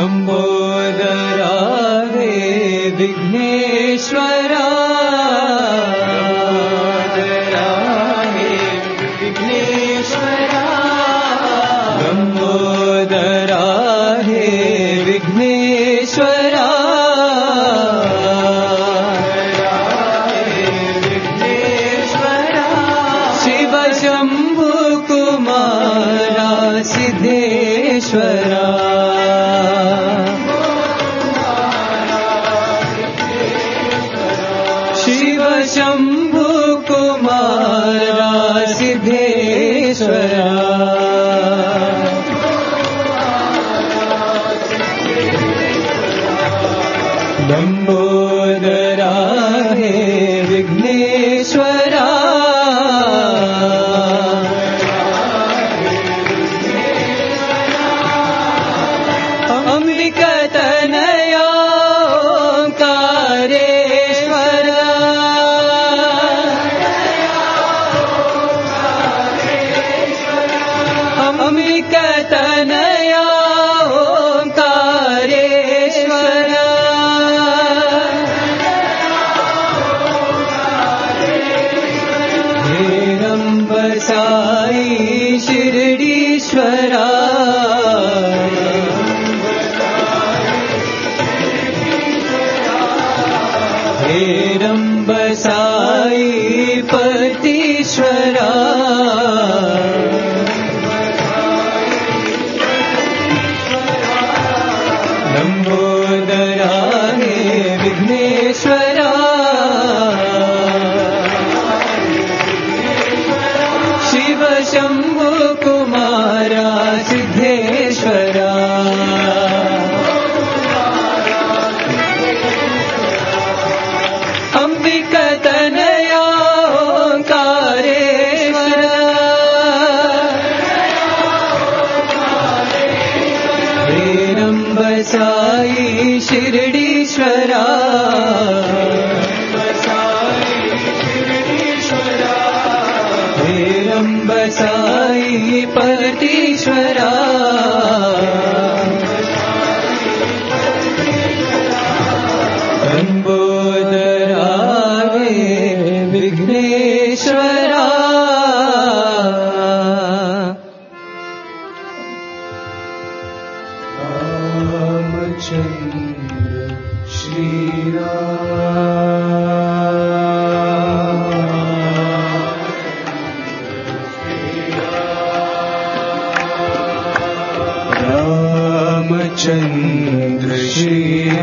लंबोदरा हे विघ्नेश्वरा लंबोदरा हे विघ्नेश्वरा शिव शंभु कुमारा सिद्धेश्वरा शिव शंभु कुमारा सिद्धेश्वरा लंबोदरा हे विघ्नेश्वरा अंबिकातनया ओंकारेश्वरा अंबिकातनया ओंकारेश्वरा साई शिरडीश्वरा हेरंब साई पतीश्वरा लंबोदरा हे विघ्नेश्वरा शिव शंभु कुमारा सिद्धेश्वरा अंबिकातनया ओंकारेश्वरा हेरंब साई शिरडीश्वरा हेरंब साई पतीश्वरा लंबोदरा हे विघ्नेश्वरा रामचंद्र श्री रामचंद्र श्री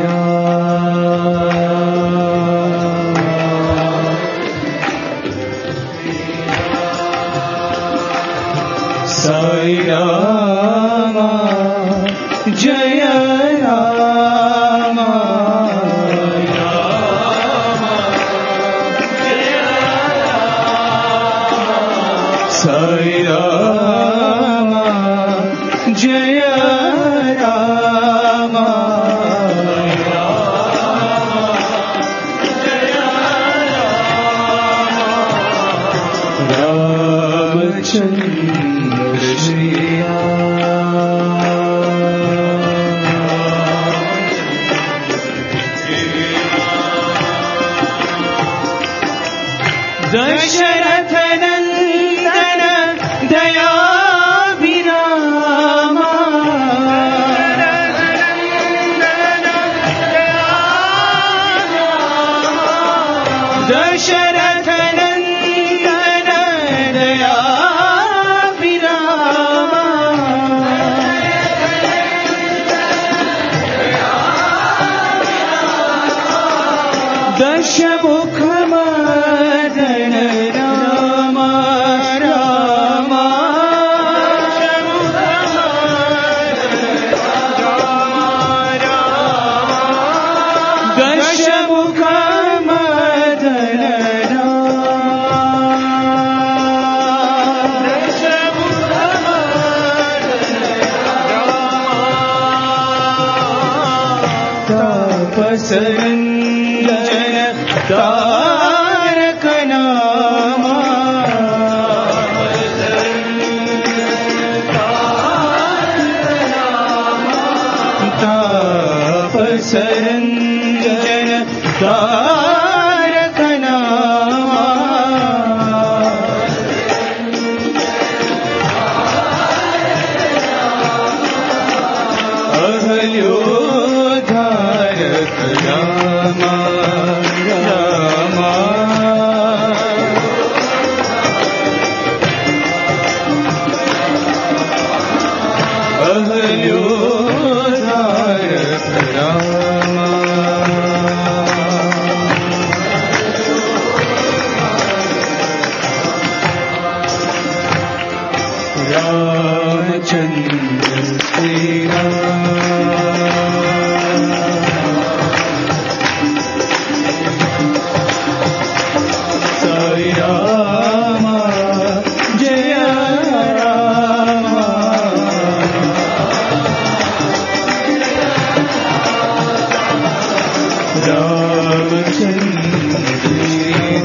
साई राम जय राम साई राम जय राम रामचंद्र श्री दशरथ नंदन दयाभिराम दशरथ नंदन दयाभिराम दशमुख मदन राम राम दशमुख मदन तापसरंजन तारक नामा तापसरंजन तापसरञ्जन तारक नामा अहल्योद्धारक रामा रामा अहल्योद्धारक रामा रामचंद्र श्री साई रामा जय रामा रामचंद्र श्री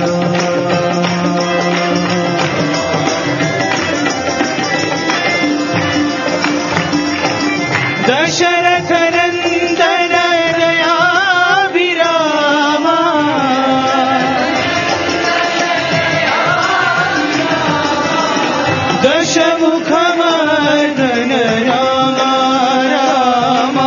दशरथ नंदन दयाभिरामा दशमुखमर्दन रामा रामा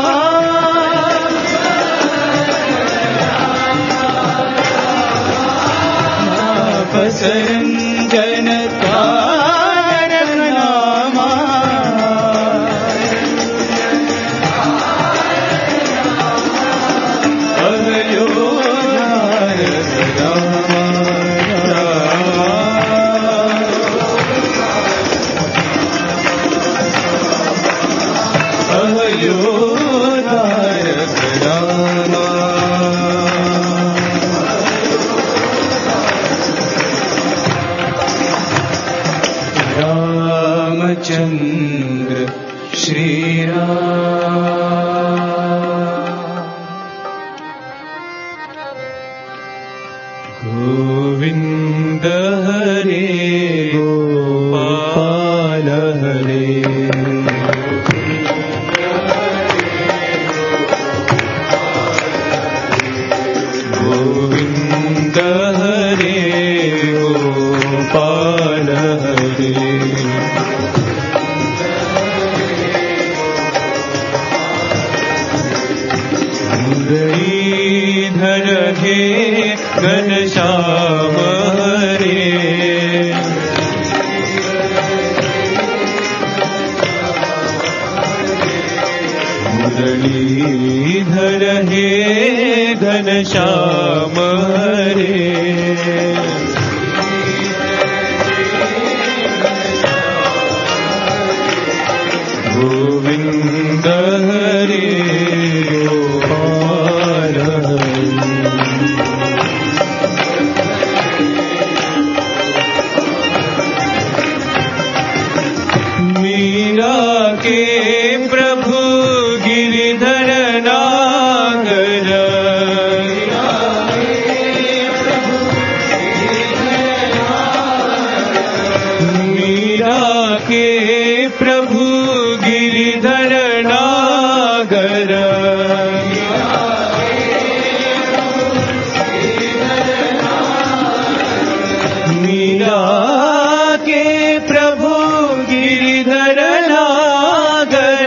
तापसरञ्जन तारक नामा अहल्योद्धारक रामा रामा अहल्योद्धारक रामा रामचंद्र श्री गोविंद हरे गोपाल हरे गोविंद हरे गोपाल हरे मुरलीधर हे घनश्याम हरे मुरलीधर हे घनश्याम हरे गोविंद हरे गोपाल मीरा के प्रभु गिरिधर नागर मीरा के प्रभु गिरिधर नागर मीरा के प्रभु गिरिधर नागर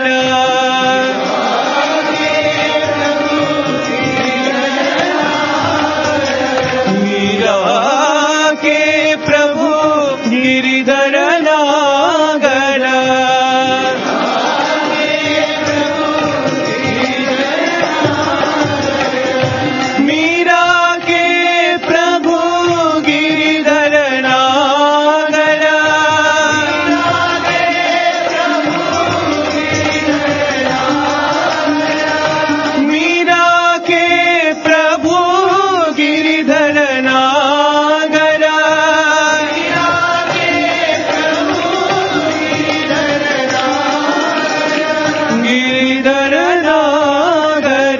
मीरा के प्रभु गिरिधर नागर मीरा के प्रभु गिरिधर नागर मीरा के प्रभु गिरिधर नागर गिरिधर नागर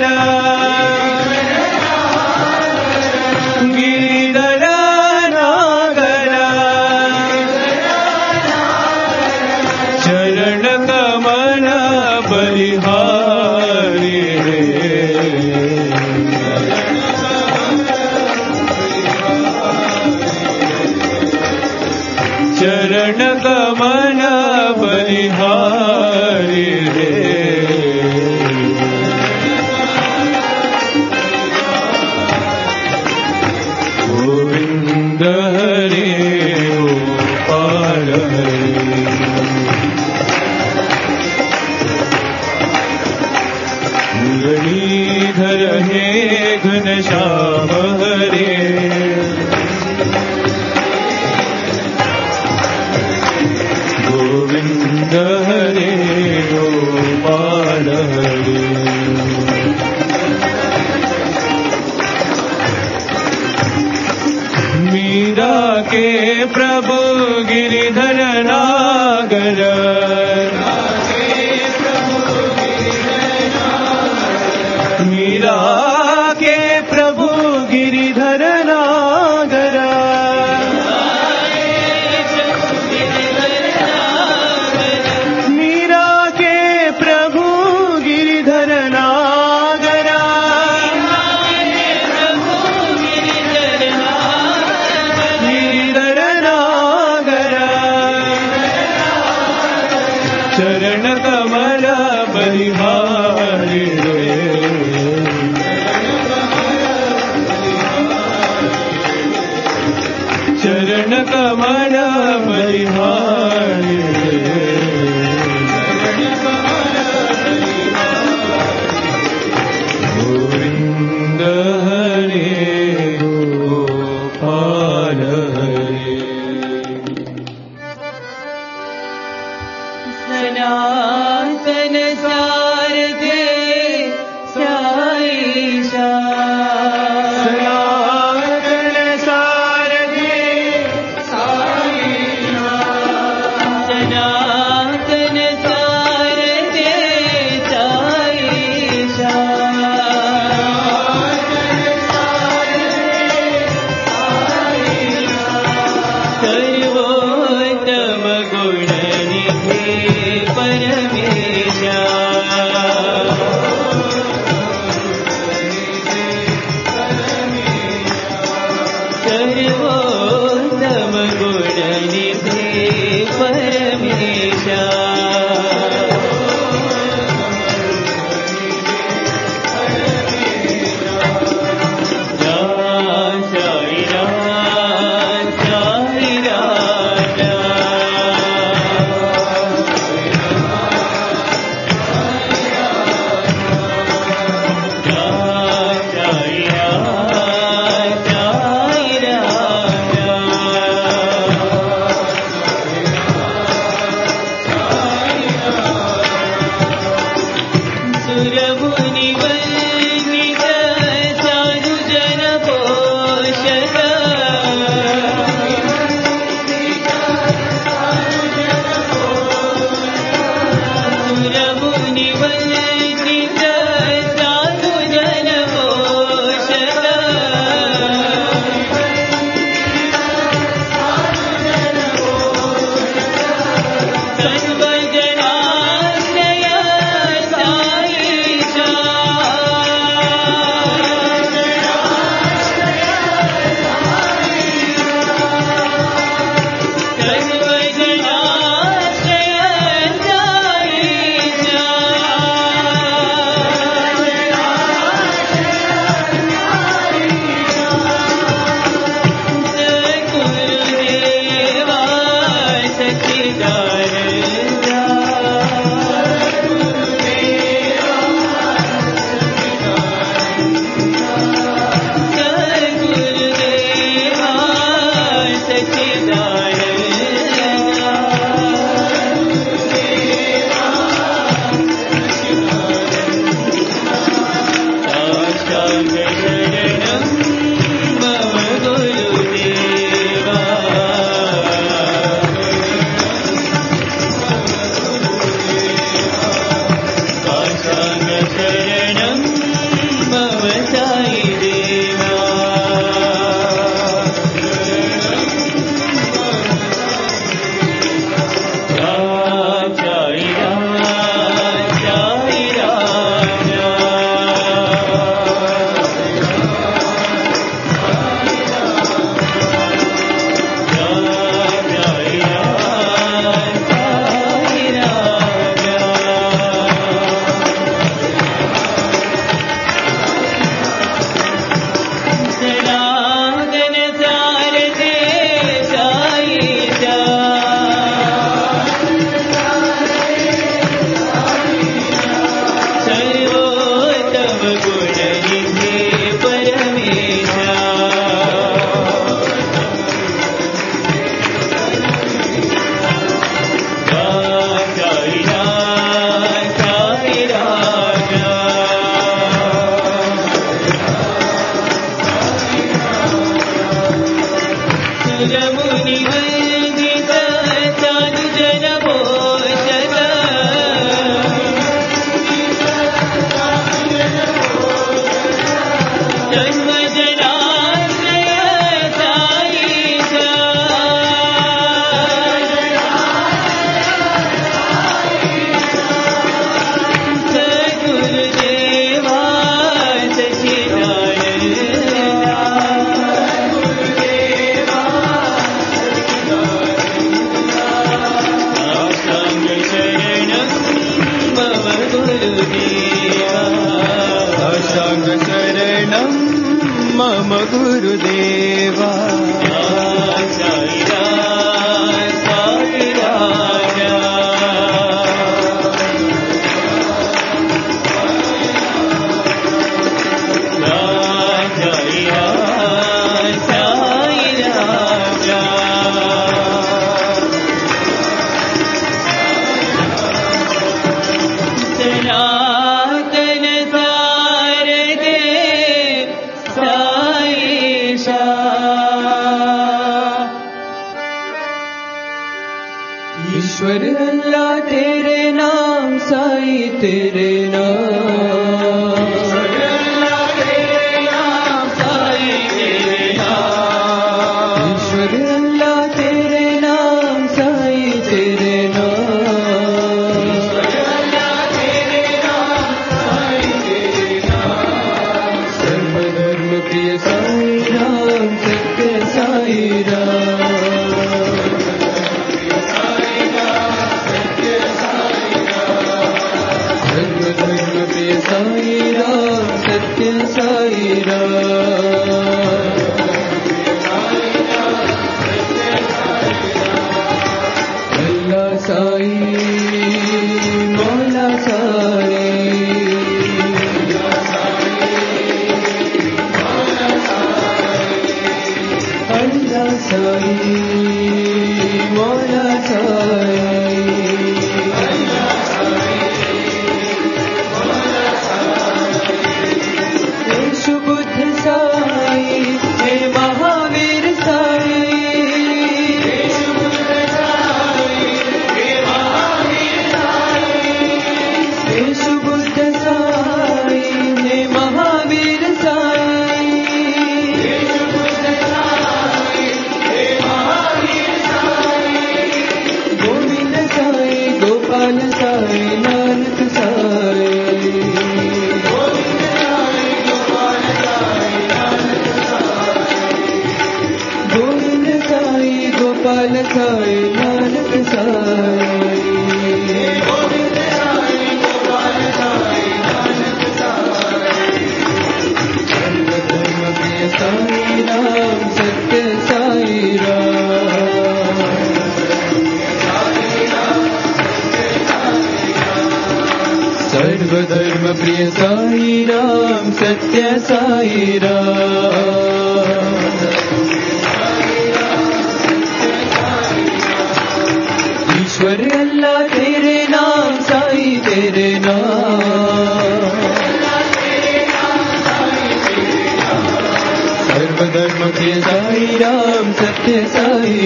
गिरिधर नागर चरण कमल बलिहारी रे बलिहारी रे गोविंद हरे गोपाल हरे मुरलीधर हे घनश्याम हरे गोविंद हरे गोपाल हरे मीरा के प्रभु गिरिधर नागर मीरा के प्रभु गिरिधर नागर मीरा के प्रभु गिरिधर नागर गिरिधर नागर चरण कमल बलिहारी रे चरण कमल बलिहारी गोविंद हरे गोपाल हरे सनातन सारथे साईशा सनातन सारथे साईशा सनातन सारथे साईशा सर्वोत्तम गुणनिधे परमेशा सर्वोत्तम गुणनिधे परमेशा साई राम साई सुरमुनिवन्दित साधुजन पोषक सुरमुनिवन्दित साधुजन पोषक सर्वजनाश्रय साईशा सर्वजनाश्रय साईशा सद्गुरुदेवा सच्चिदानंदा सद्गुरुदेवा सच्चिदानंदा शरणं मम गुरुदेवा ईश्वर अल्लाह तेरे नाम साई तेरे नाम ईश्वर अल्लाह तेरे नाम साई तेरे नाम सर्वधर्म प्रिय साई राम सत्य साई सर्वधर्म प्रिय साई राम सत्य साई अल्लाह साई मौला साई अल्लाह साई मौला साई यीशु बुद्ध साई हे महावीर साई यीशु बुद्ध साई हे महावीर साई यीशु बुद्ध साई हे महावीर साई यीशु बुद्ध साई हे महावीर साई गोविंद साई गोपाल साई नानक साई गोविंद साई गोपाल साई नानक साई गोविंद साई गोपाल साई नानक साई सर्वधर्म प्रिय साई राम सत्य साई सर्वधर्म प्रिय साई राम सत्य साई ईश्वर अल्लाह तेरे नाम साई तेरे नाम सर्वधर्म प्रिय साई राम सत्य साई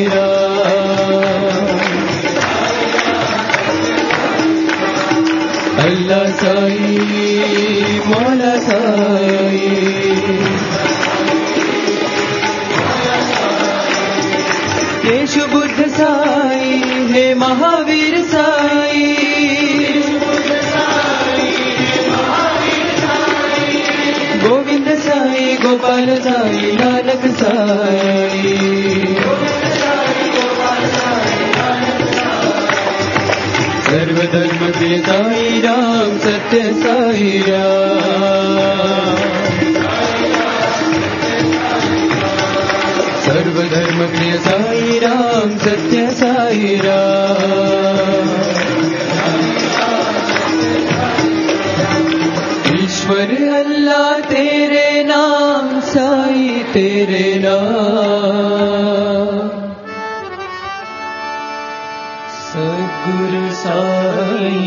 अल्लाह साई मौला साई यीशु बुद्ध साई हे महावीर साई गोविंद साई गोपाल साई नानक साई सर्वधर्म प्रिय साई राम सत्य साई सर्वधर्म प्रिय साई राम सत्य साई ईश्वर अल्लाह तेरे नाम साई तेरे नाम सद्गुरु साई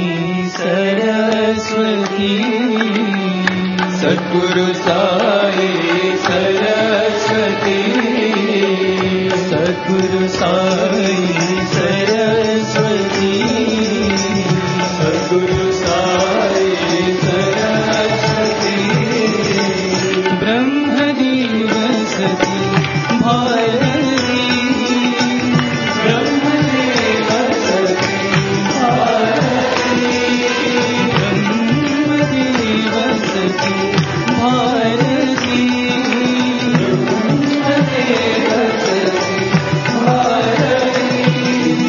सरस्वती सद्गुरु साई सरस्वती सद्गुरु साई सरस्वती सद्गुरु साई सरस्वती ब्रह्मदेव सती भारती ब्रह्मदेव सती भारती ब्रह्मदेव सती भारती ब्रह्मदेव सती भारती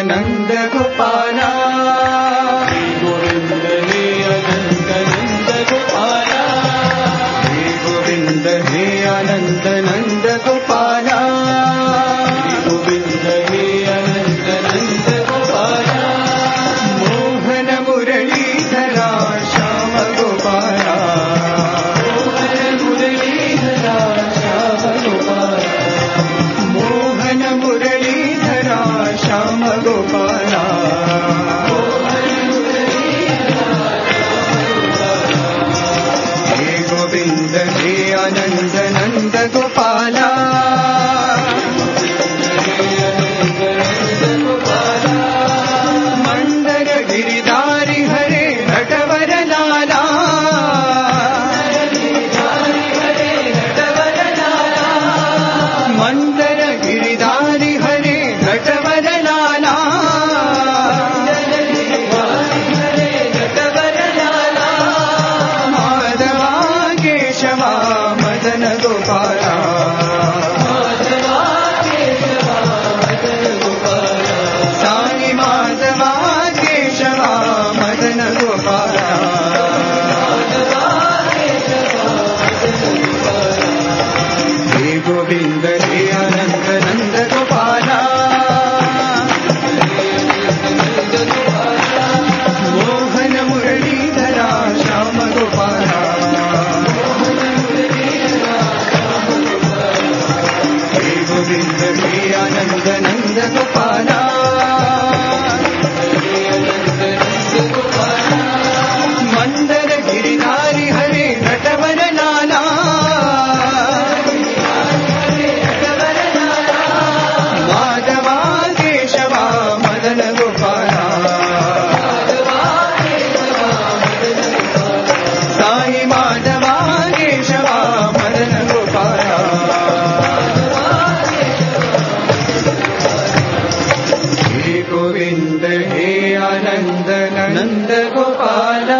नंद गोपाला गोविंद हे अनंत नंद गोपाला गोविंद हे अनंत नंद गोपाला गोविंद हे अनंत नंद गोपाला मोहन मुरलीधरा श्याम गोपाला मुरलीधरा श्याम गोपाला मोहन मुरलीधरा श्याम गोपाला हे गोविंद हे आनंद नंद गोपाला मंदर गिरिधारी हरे नटवर लाला मंदर गिरिधारी हरे नटवर लाला माधवा केशवा मदन गोपाला साई माधवा केशवा मदन गोपाला हे गोविंद हे अनंत नंद गोपाला मोहन मुरलीधरा श्याम गोपाला हे गोविंद हे आनंद नंद गोपाला मंदर गिरिधारी हरे नटवर लाला माधवा केशवा मदन गोपाला साई माधवा केशवा मदन गोपाला हे गोविंद हे आनंद नंद गोपाला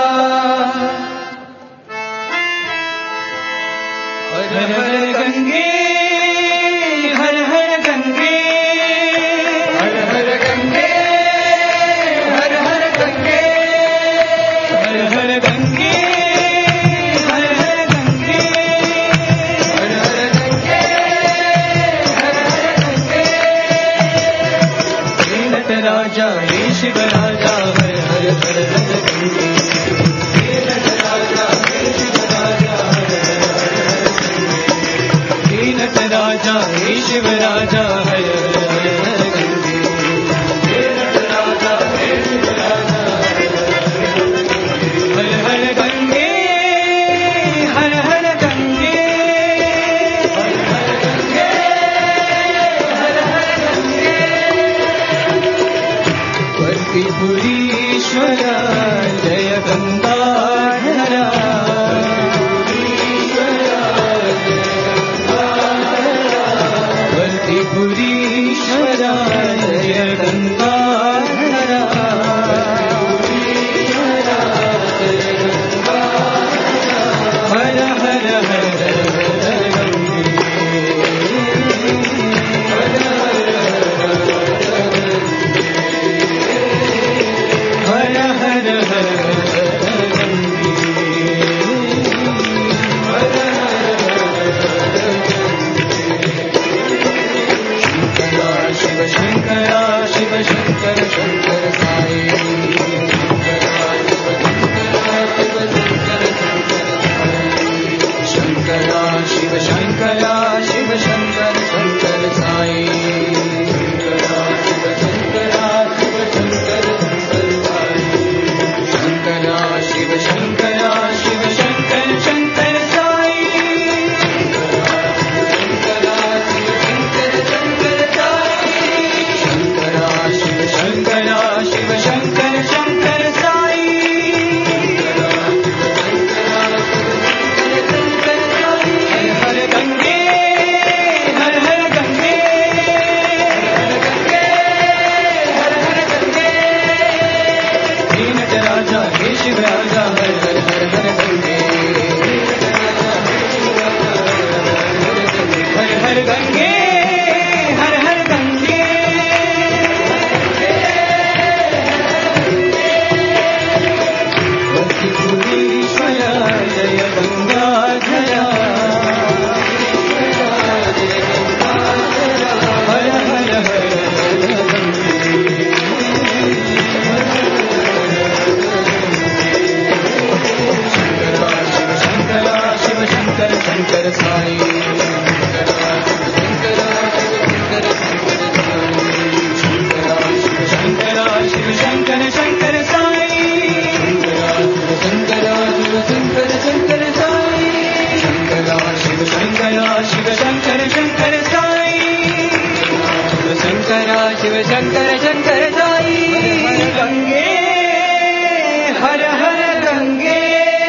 हर हर गंगे हर हर गंगे हर हर गंगे हर हर गंगे हर हर गंगे हर हर गंगे हर हर गंगे हर हर गंगे हे नटराजा हे शिव राजा हर हर हर हर गंगे हे नटराजा हे शिव राजा हर हर हर हर गंगे हे नटराजा हे शिव राजा हर हर हर हर गंगे हे नटराजा हे शिव राजा हर हर गंगे हर हर गंगे हर हर गंगे हर हर गंगे वर्तिपुरीश्वरा जय गंगाधरा वर्तिपुरीश्वरा शंकर जाई गंगे हर हर गंगे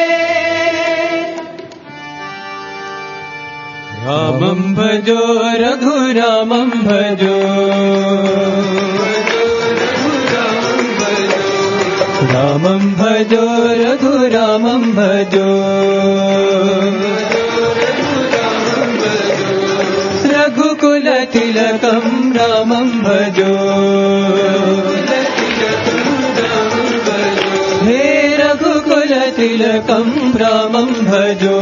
रामं भजो रघुरामं भजो रामं भजो रघुरामं भजो रघुकुलतिलकं रामं भजो हे रघुकुलतिलकं रामं भजो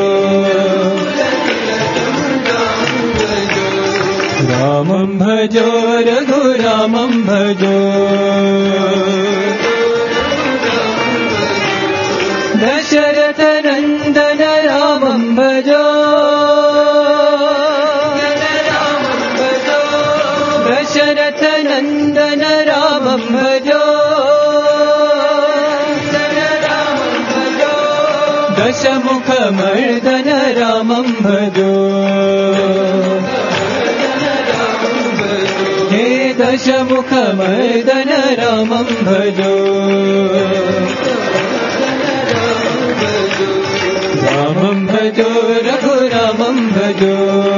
रामं भजो रघुरामं भजो दशरथ नंदन रामं भजो दशरथ नंदन रामं भजो दशमुख मर्दन रामं भजो हे दशमुख मर्दन रामं भजो रामं भजो रघुरामं भजो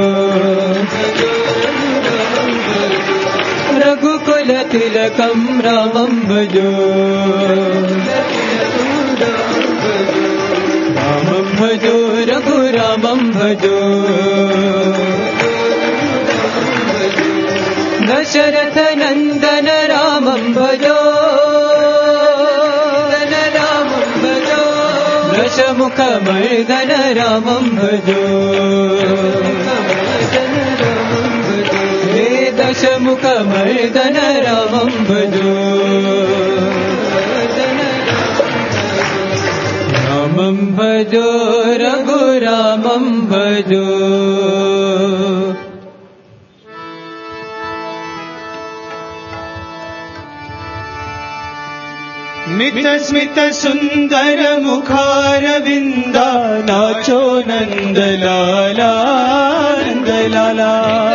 रघुकुलतिलकं रामं भजो रामं भजो रघुरामं भजो दशरथ नंदन रामं भजो दशमुख मर्दन रामं भजो हे दशमुख मर्दन रामं भजो रामं भजो रघुरामं भजो मित स्मित सुंदर मुखारविंदा नाचो नंदलाला नंदलाला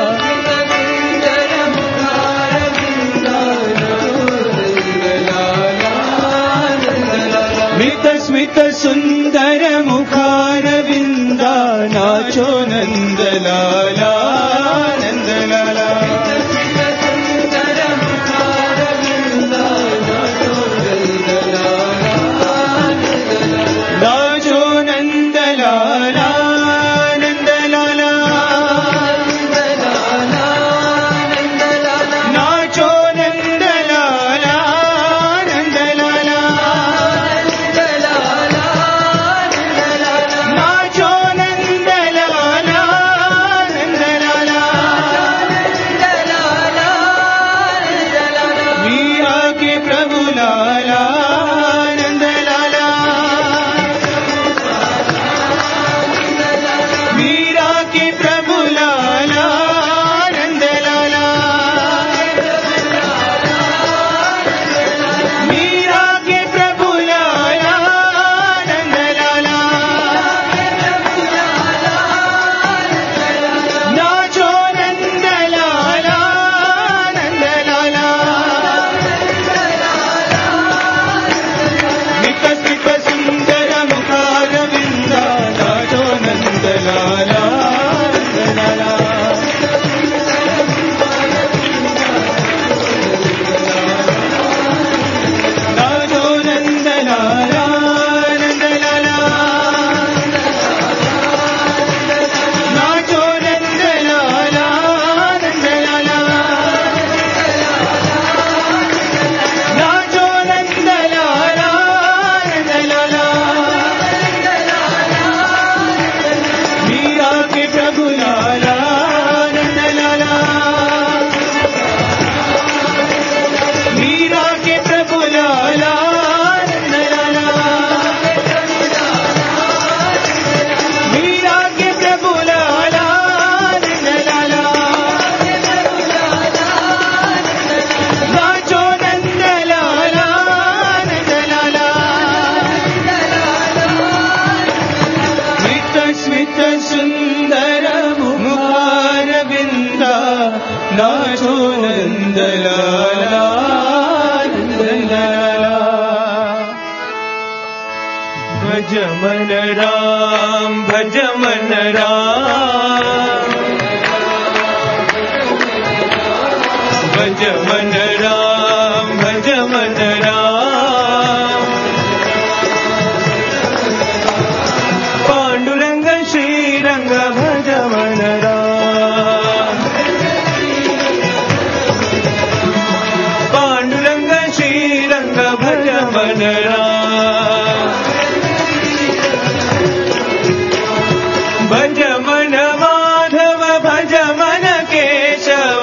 मित स्मित सुंदर मुखारविंदा नाचो नंदलाला नंदलाला भज मन राम भज मन राम भज मन राम भज मन राम पांडुरंग श्रीरंग भज मन राम पांडुरंग श्रीरंग भज मन राम भज मन माधव भज मन केशव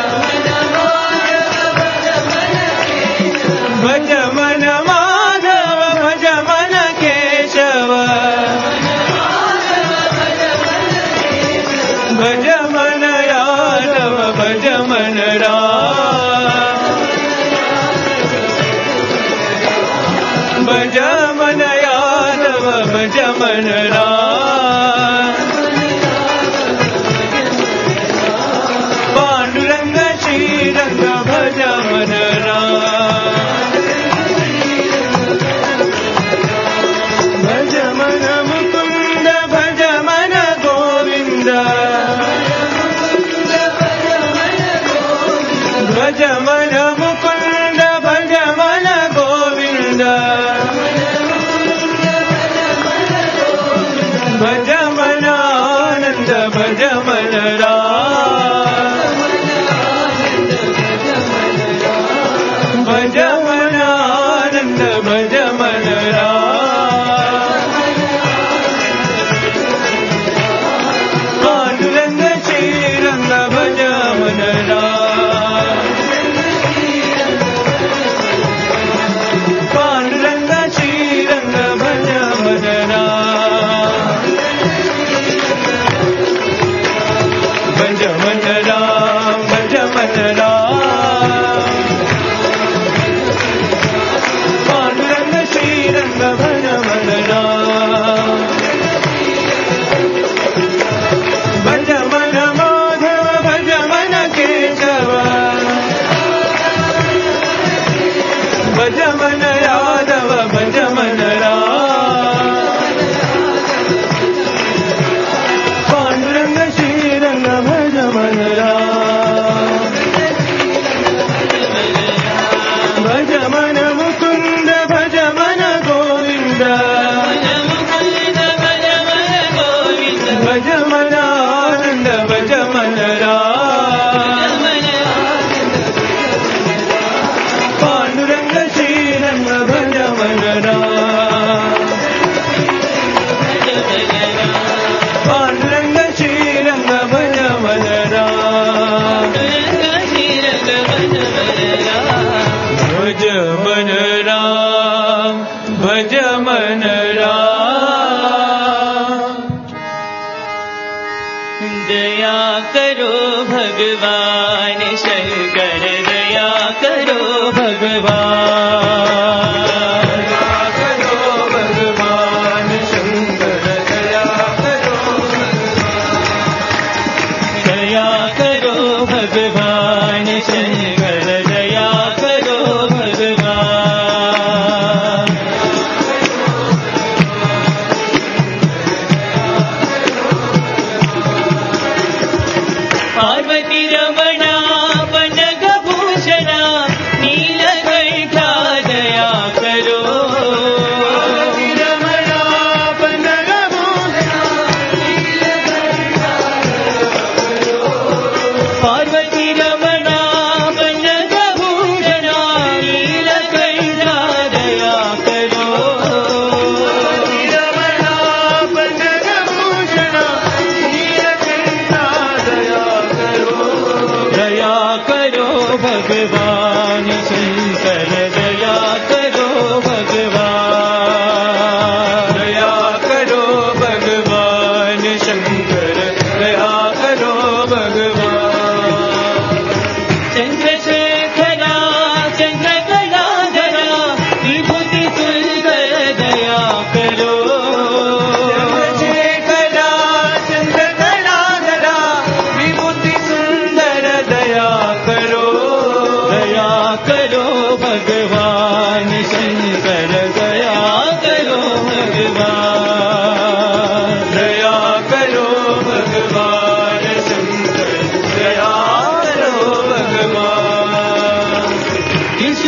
भज मन माधव भज मन केशव भज मन यादव भज मन राम भज मन यादव भज मन राम पांडुरंग श्रीरंग भज मन राम भज मन मुकुंद भज मन गोविंद भज मन मुकुंद भज मन गोविंद भज मन आनंद भज मन राम भज मन आनंद भज मन राम पांडुरंग श्रीरंग भज मन राम पांडुरंग श्रीरंग भज मन राम भज मन राम भज मन राम पांडुरंग श्रीरंग भज मन राम भज मन माधव भज मन केशव भज मन यादव भज मन राम पांडुरंग श्रीरंग भज मन राम भज मन मुकुंद भज मन गोविंद भज मन आनंद भज मन राम पांडुरंग श्रीरंग भज मन राम पांडुरंग श्रीरंग भज मन राम भज मन राम भज मन राम दया करो भगवान शंकर दया करो भगवान दया करो भगवान शंकर दया करो दया करो भगवान शंकर दया करो भगवान पार्वती रमणा पनगभूषणा नीलकंठ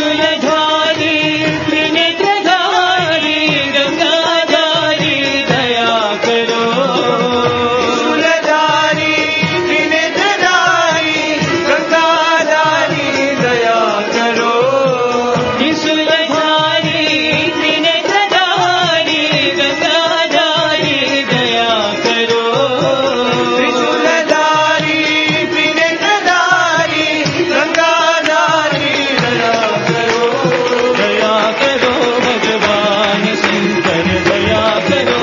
त्रिशूलधारी त्रिनेत्रधारी गंगाधारी दया करो त्रिशूलधारी त्रिनेत्रधारी गंगाधारी दया करो त्रिशूलधारी त्रिनेत्रधारी गंगाधारी दया करो त्रिशूलधारी त्रिनेत्रधारी गंगाधारी दया करो दया करो भगवान शंकर दया करो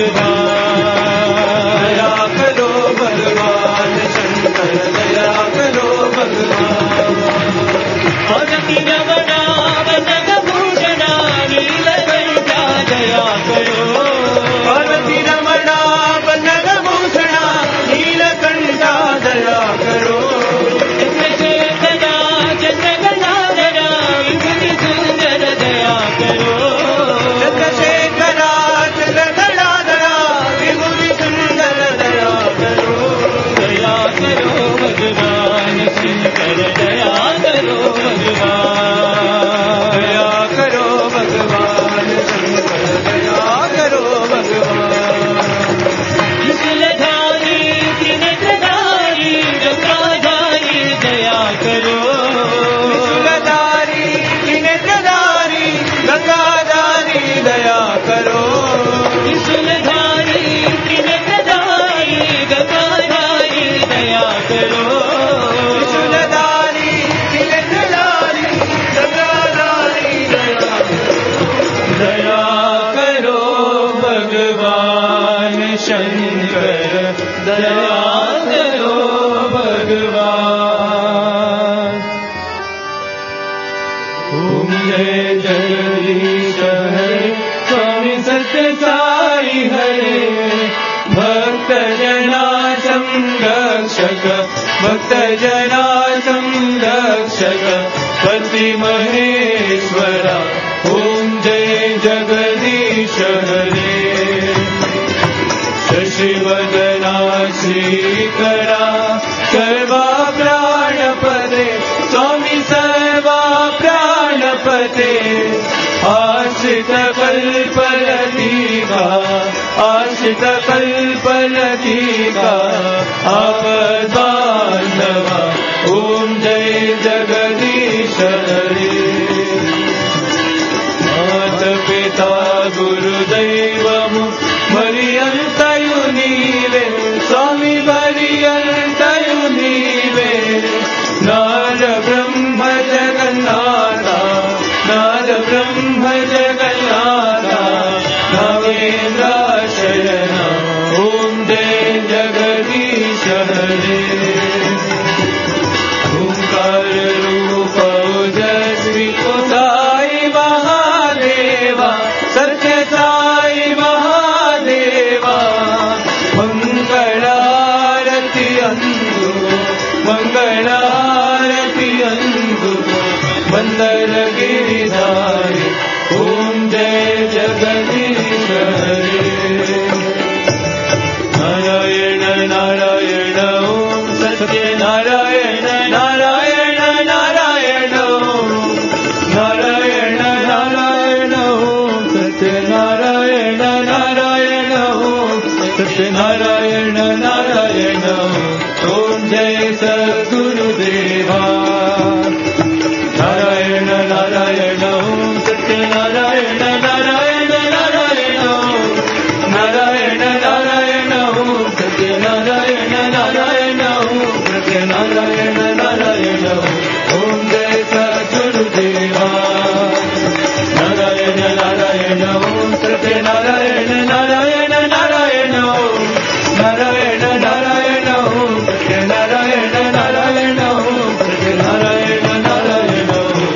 भगवान दया करो भगवान शंकर दया करो भगवान भगति रमणा वनक भूषणा नीलकंठा दया करो पार्वती रमणा बनग भूषणा नीलकंठा दया करो चंद्रशेखरा चंद्रगणाधरा विभूति सुंदर दया करो चंद्रशेखरा चंद्रगणाधरा विभूति सुंदर दया करो दया करो भगवान शंकर दया करो भगवान दया करो भगवान शंकर दया करो भगवान त्रिशूलधारी त्रिनेत्रधारी गंगाधारी दया करो त्रिशूलधारी त्रिनेत्रधारी गंगाधारी दया करो त्रिशूलधारी त्रिनेत्रधारी गंगाधारी दया करो त्रिशूलधारी त्रिनेत्रधारी गंगाधारी दया दया करो भगवान शंकर दया करो भगवान ओम जय जगदीश हरे स्वामी सत्य साई हरे भक्त जना संरक्षक भक्त जना संरक्षक पति महेश्वरा ओम जय जगदीश हरे शशिवदना श्रीकरा सर्वा प्राणपते स्वामी सर्वा प्राणपते आश्रित कल्पलतिका आश्रित कल्पलतिका आपद्बान्धवा ओम जय जगदीश हरे मात पिता गुरुदैवमु पर्यन्तयु नीवे स्वामी पर्यन्तयु नीवे नाद ब्रह्म जगन्नाथा नाद ब्रह्म जगन्नाथा नवेन्द्राशयना ओम जय जगदीश हरे ओंकार रूप ओजस्वी साई महादेवा सत्य साई महादेवा मंगलारती अंदु मंगलारती अंदु मंदर गिरिधारी ओम जय जगदीश हरे नारायण नारायण ओम सत्य नारायण नारायण नारायण ओम नारायण नारायण ओम सत्य नारायण नारायण ओम सत्य नारायण नारायण ओम जय सद्गुरुदेवा नारायण नारायण ओम सत्य नारायण नारायण नारायण ओम नारायण नारायण ओम सत्य नारायण नारायण ओम सत्य नारायण नारायण ओम जय सद्गुरुदेवा नारायण नारायण ओम सत्य नारायण नारायण नारायण ओम नारायण नारायण ओम सत्य नारायण नारायण ओम सत्य नारायण नारायण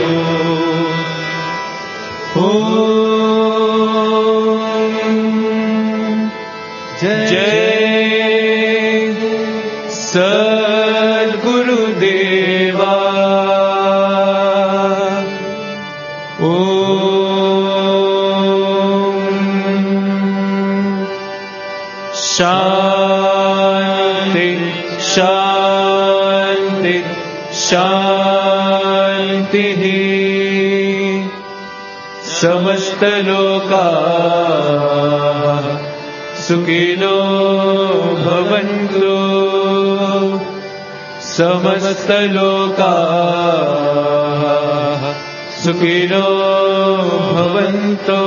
ओम जय सद्गुरुदेवा शांति शांति शांति समस्तलोकाः सुखिनो भवन्तु समस्तलोकाः सुखिनो भवन्तु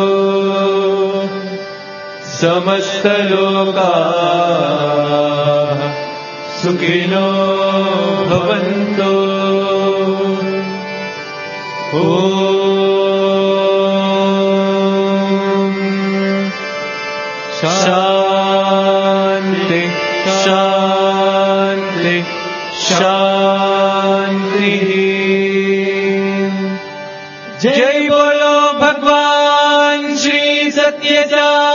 समस्तलोकाः सुखिनो भवन्तु शांति शांति शांति। जय बोलो भगवान श्री सत्यसाई।